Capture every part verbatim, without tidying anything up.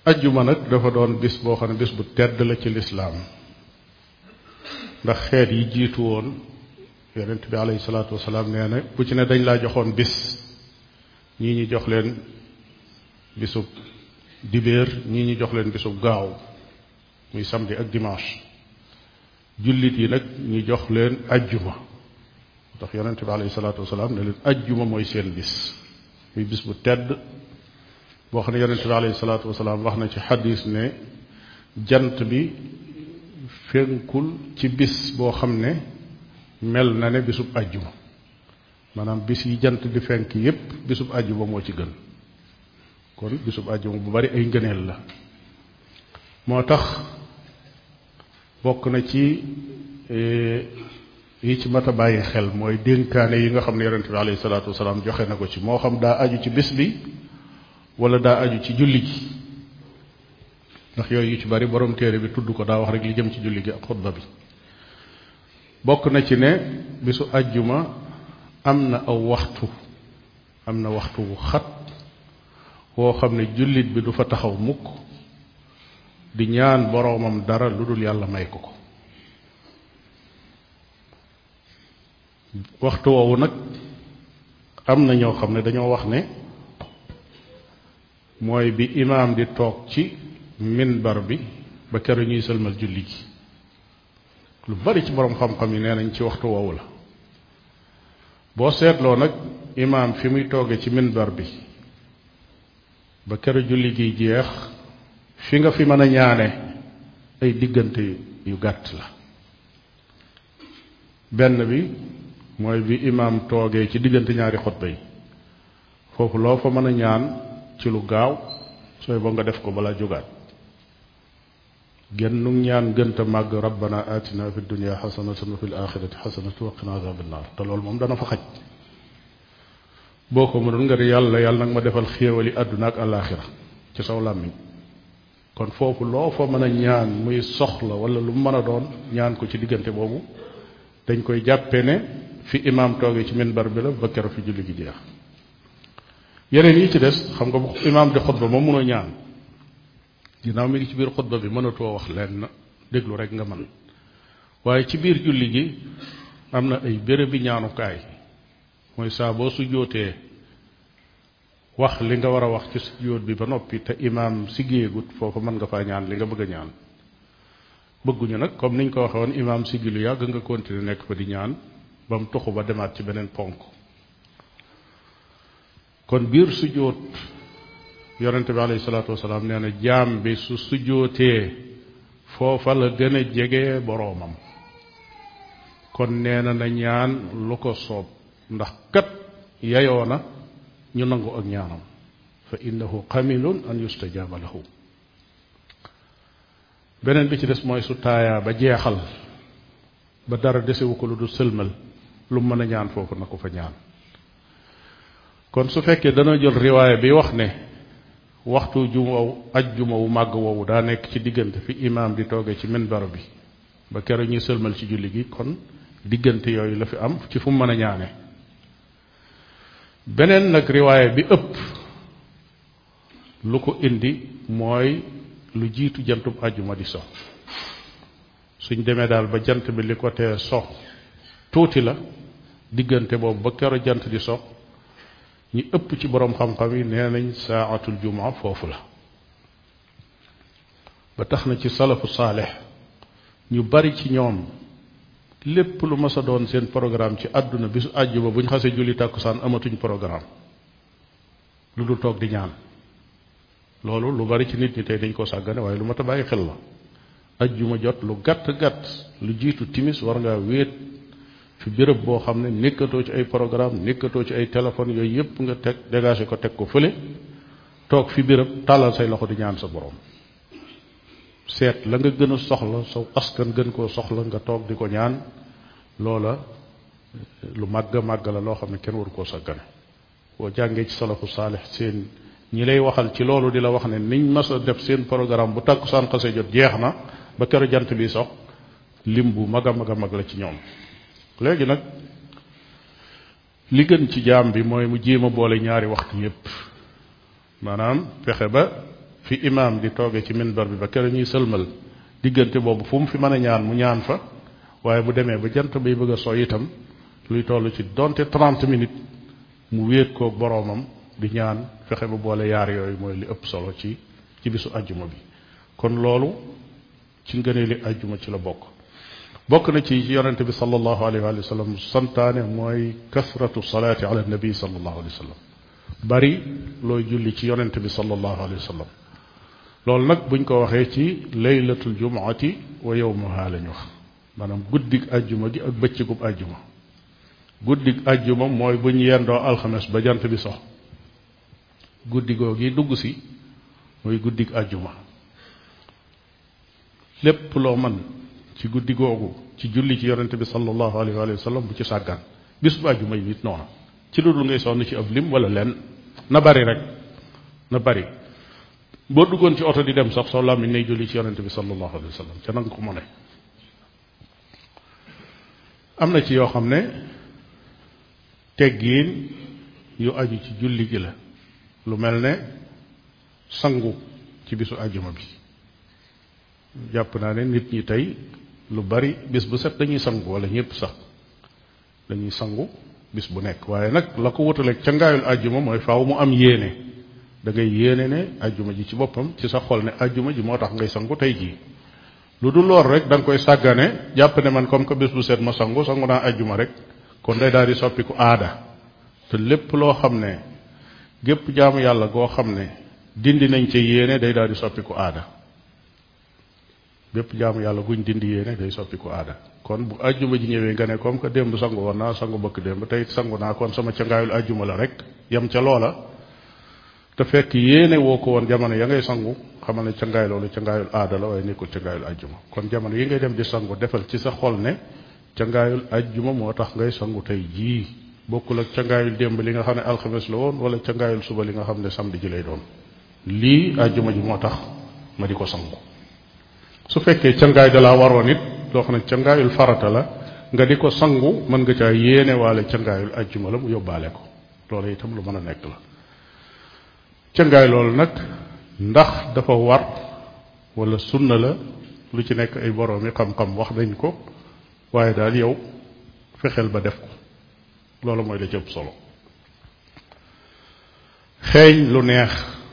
ajjuma nag dafa doon bis boo xam ne bis bu tedd la ci lislaam ndax xeet yi jiitu woon yonent bi alayhi salaatu wasalaam nee na bu ci ne dañ laa joxoon bis ñii ñi jox leen bisub dibéer ñii ñi jox leen bisub gaaw muy samedi ak dimanche jullit yi nag ñu jox leen ajjuma ndax yonent bi alayhi salaatu wasalaam ne leen ajjuma mooy seen bis muy bis bu tedd boo xam ne yonent bi alayhi salaatu wasalaam wax na ci xadis ne jant bi fenkul ci bis boo xam ne mel na ne bisub ajjuma maanaam bis yi jant di fenk yépp bisub ajjuma moo ci gën kon bisub ajjuma bu bari ay ngëneel la moo tax bokk na ci yi ci mat a bàyyi xel mooy dénkaane yi nga xam ne yonent bi alayhi salaatu wasalaam joxe na ko ci moo xam daa aju ci bis bi wala daa aju ci julli gi ndax yooyu yu ci bari borom téere bi tudd ko daa wax rek li jëm ci julli gi ak xutba bi bokk na ci ne bisu ajjuma am na aw waxtu am na waxtu wu xat woo xam ne jullit bi du fa taxaw mukk di ñaan boroomam dara lu dul yàlla may ko ko waxtu woowu nag am na ñoo xam ne dañoo wax ne mooy bi imaam di toog ci minbar bi ba keroog ñuy sëlmal julli gi lu bari ci boroom xam-xam yi nee nañ ci waxtu woowu la boo seetloo nag imaam fi muy tooge ci minbar bi ba keroog julli gi jeex fi nga fi mën a ñaane ay diggante yu gàtt la benn bi mooy bi imaam toogee ci diggante ñaari xutba yi foofu loo fa mën a ñaan ci lu gaaw sooy ba nga def ko balaa jógaat gennu ñaan gënta màgg rabbana atina fi dunya xasanatan wa fil axirati xasanatan wa qina azaban naar te loolu moom dana fa xaj boo ko mënul nga di yàlla yàlla nag ma defal xéewali àdduna ak àllaaxira ci saw làmmiñ kon foofu loo fa mën a ñaan muy soxla wala lu mën a doon ñaan ko ci diggante boobu dañ koy jàppe ne fi imaam toogee ci minbar bi la ba keroog fi julli gi jeex yeneen yi ci des xam nga bu imaam di xutba moom mënoo ñaan ginnaaw mi ngi ci biir xutba bi mënatoo wax lenn déglu rek nga mën waaye ci biir julli gi am na ay béréb bi ñaanukaay mooy saa boo sujjóotee wax li nga war a wax ci sujjóot bi ba noppi te imaam siggeegut foofu mën nga faa ñaan li nga bëgg a ñaan bëgguñu nag comme niñ ko waxee woon imaam siggi lu yàgg nga continuer nekk fa di ñaan ba mu tuxu ba demaat ci beneen ponk kon biir sujjóot yonente bi alayhi salaatu wasalaam nee na jaam bi su sujjóotee foofa la gën a jege boroomam kon nee na na ñaan lu ko soob ndax kat yayoo na ñu nangu ak ñaanam fa innahu qamilun an yustajaaba lahu beneen bi ci des mooy su taayaa ba jeexal ba dara desewu ko lu du sëlmal lu mën a ñaan foofu na ko fa ñaan kon su fekkee dana jël riwaaya bi wax ne waxtu juma ajjuma wu màgg woowu daa nekk ci diggante fi imaam di toogee ci minbar bi ba keroog ñuy sëlmal ci julli gi kon diggante yooyu la fi am ci fu mu mën a ñaane beneen nag riwaaya bi ëpp lu ko indi mooy lu jiitu jantub ajjuma di so suñ demee daal ba jant bi li ko tee so tuuti la diggante boobu ba keroog jant di so ñi ëpp ci boroom xam-xam yi nee nañ saatul jumaa foofu la ba tax na ci salafu saalix ñu bari ci ñoom lépp lu mas a doon seen programme ci àdduna bisu àjjuma bu ñu xasee julli tàkkusaan amatuñ programme lu dul toog di ñaan loolu lu bari ci nit ñi tey dañ koo sàggane waaye lu mat a bàyyi xel la àjjuma jot lu gàtt gàtt lu jiitu timis war ngaa wéet fi béréb boo xam ne nekkatoo ci ay programme nekkatoo ci ay téléphone yooyu yépp nga teg dégagé ko teg ko fële toog fi béréb tàllal say loxo di ñaan sa borom seet la nga gën a soxla sa askan gën koo soxla nga toog di ko ñaan loola lu màgg màgg la loo xam ne kenn waru koo saggane boo jàngee ci salafu saalix seen ñi lay waxal ci loolu di la wax ne niñ mas a def seen programme bu tàkkusaan xase jot jeex na ba keroog jant bi sox lim bu mag a mag a mag la ci ñoom léegi nag li gën ci jaam bi mooy mu jéem a boole ñaari waxtu yépp maanaam fexe ba fi imaam di tooge ci minbar bi ba kere ñuy sëlmal diggante boobu fu mu fi mën a ñaan mu ñaan fa waaye bu demee ba jant bay bëgg a soo itam luy toll ci donte trente minutes mu wéet koog boroomam di ñaan fexe ba boole yaar yooyu mooy li ëpp solo ci ci bisu ajjuma bi kon loolu ci ngëneeli ajjuma ci la bokk bokk na ci yonente bi sallallahu alayhi wa sallam santaane mooy kasratu salaati ala nabi sallallahu alayhi wa sallam bari looy julli ci yonente bi sallallahu alayhi wa sallam loolu nag buñ ko waxee ci laylatul jumuati wa yawmuha lañ wax maanaam guddig ajjuma gi ak bëccëgub ajjuma guddig ajjuma mooy buñ yendoo alxames ba jant bi sox guddi googi dugg si mooy guddig ajjuma lépp loo man ci guddi googu ci julli ci yonente bi sallallahu alayhi wa sallam bu ci sàggan bis bu ajjuma yi nit noonu ci lu dul ngay sonn ci ab lim wala lenn na bari rek na bari boo duggoon ci oto di dem sax soo làmmiñ nay julli ci yonente bi sallallahu alayhi wa sallam ca nanga ko mu ne am na ci yoo xam ne teggiin yu aju ci julli gi la lu mel ne sangu ci bisu ajjuma bi jàpp naa ne nit ñi tey lu bari bis bu set dañuy sangu wala ñépp sax dañuy sangu bis bu nekk waaye nag la ko wutaleeg ca ngaayul ajjuma mooy faaw mu am yéene da ngay yéene ne ajjuma ji ci boppam ci sa xol ne ajjuma ji moo tax ngay sangu tey jii lu dul lool rek da nga koy sàggane jàpp ne man comme que bis bu set ma sangu sangu naa ajjuma rek kon day daal di soppiku aada te lépp loo xam ne gépp jaamu yàlla goo xam ne dindi nañ ca yéene day daal di soppiku aada bépp jaamu yàlla guñ dindi yéene day soppiku aada kon bu ajjuma ji ñëwee nga ne comme que démb sangu woon naa sangu bëkk démb tey sangu naa kon sama cangaayul ajjuma la rek yem ca loola te fekk yéene woo ko woon jamono ya ngay sangu xamal ne cangaay loolu cangaayul aada la waaye nekkul cangaayul ajjuma kon jamono yi ngay dem di sangu defal ci sa xol ne cangaayul ajjuma moo tax ngay sangu tey jii bokkul ak cangaayul démb li nga xam ne alxames la woon wala cangaayul suba li nga xam ne samedi ji lay doon lii ajjuma ji moo tax ma di ko sangu su fekkee cangaay da laa waroon it loo xam ne cangaayul farata la nga di ko sangu mën nga caa yéene waale cangaayul ajjuma la mu yóbbaale ko loolu itam lu mën a nekk la cangaay loolu nag ndax dafa war wala sunna la lu ci nekk ay boroomi xam-xam wax nañ ko waaye daal yow fexeel ba def ko loolu mooy la ci ëpp solo xeeñ lu neex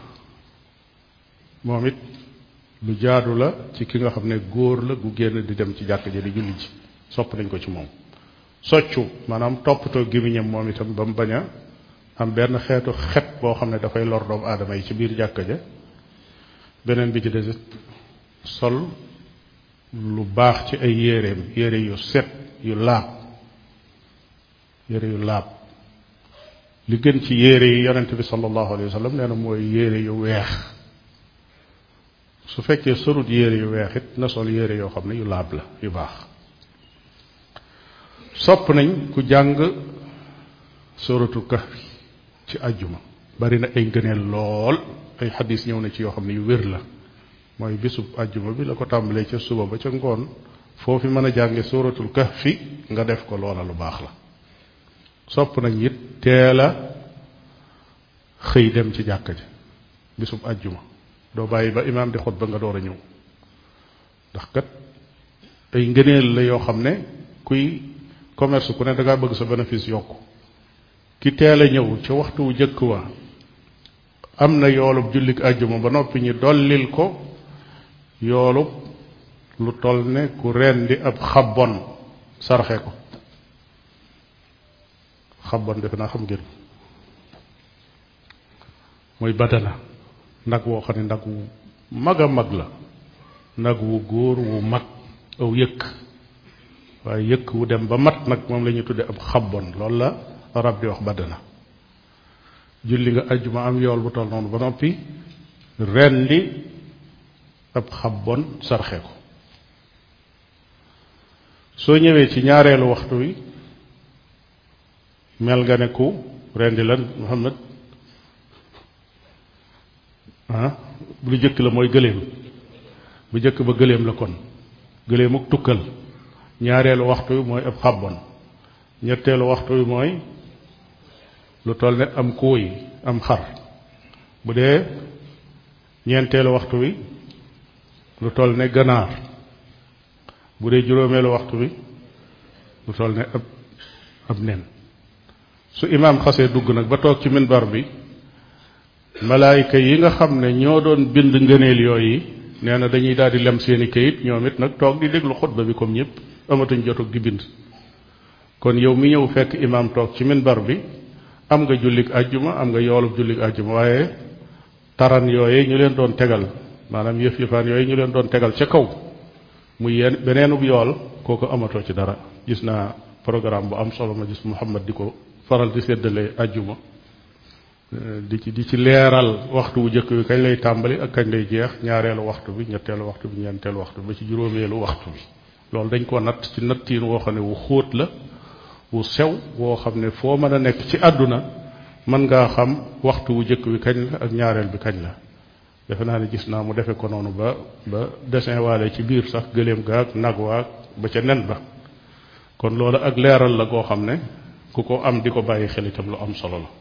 moom it lu jaadu la ci ki nga xam ne góor la gu génn di dem ci jàkk ji di julli ji sopp nañ ko ci moom soccu maanaam toppatoo gémmiñam moom itam ba mu bañ a am benn xeetu xet boo xam ne dafay lor doomu aadama yi ci biir jàkka ja beneen bi ci des sol lu baax ci ay yéreem yére yu set yu laab yére yu laab li gën ci yére yi yonent bi sallallahu alayhi wa sallam nee na mooy yére yu weex su fekkee sorut yére yu weex it na sol yére yoo xam ne yu laab la yu baax sopp nañ ku jàng suratul kahfi ci àjjuma bari na ay ngëneel lool ay xadis ñëw na ci yoo xam ne yu wér la mooy bisub àjjuma bi la ko tàmbalee ca suba ba ca ngoon foofu mën a jànge suratul kahfi nga def ko loola lu baax la sopp nañ it teel a xëy dem ci jàkka ji bisub àjjuma doo bàyyi ba imaam di xutba nga door a ñëw ndax kat ay ngëneel la yoo xam ne kuy commerce ku ne da ngaa bëgg sa bénéfice yokku ki teel a ñëw ca waxtu wu jëkk wa am na yoolub jullik àjjuma ba noppi ñi dollil ko yoolub lu toll ne ku rendi ab xabbon sarxe ko xabbon defe naa xam ngeen mooy badana nag woo xam ne nag wu mag a mag la nag wu góor wu mag aw yëkk waaye yëkk wu dem ba mat nag moom la ñuy tudde ab xabbon loolu la arab di wax badana julli nga ajjuma am yool bu toll noonu ba noppi rendi ab xabbon sarxe ko soo ñëwee ci ñaareelu waxtu wi mel nga ne ku rendi lan Muhammad ah lu jëkk la mooy gëléem bu jëkk ba gëléem la kon gëléem ak tukkal ñaareelu waxtu wi mooy ab xabbon ñetteelu waxtu wi mooy lu toll ne am kuuy am xar bu dee ñeenteelu waxtu wi lu toll ne ganaar bu dee juróomeelu waxtu wi lu toll ne ab ab nen su imaam xasee dugg nag ba toog ci minbar bi malaayika yi nga xam ne ñoo doon bind ngëneel yooyu nee na dañuy daal di lem seeni kayit ñoom it nag toog di déglu xutba bi comme ñëpp amatuñ jotug di bind kon yow mi ñëw fekk imaam toog ci minbar bi am nga jullik àjjuma am nga yoolub jullik àjjuma waaye taran yooye ñu leen doon tegal maanaam yëf yëfaan yooyu ñu leen doon tegal ca kaw muy yenn beneenub yool kooku amatoo ci dara gis naa programme bu am solo ma gis Muhammad di ko faral di séddale àjjuma di ci di ci leeral waxtu wu jëkk bi kañ lay tàmbali ak kañ lay jeex ñaareelu waxtu bi ñetteelu waxtu bi ñeenteelu waxtu bi ba ci juróomeelu waxtu bi loolu dañ ko natt ci nattiin woo xam ne wu xóot la wu sew woo xam ne foo mën a nekk ci àdduna mën ngaa xam waxtu wu jëkk bi kañ la ak ñaareel bi kañ la defe naa ne gis naa mu defe ko noonu ba ba dessin waale ci biir sax gëléem gaag nag waag ba ca nen ba kon loolu ak leeral la goo xam ne ku ko am di ko bàyyi xel itam lu am solo la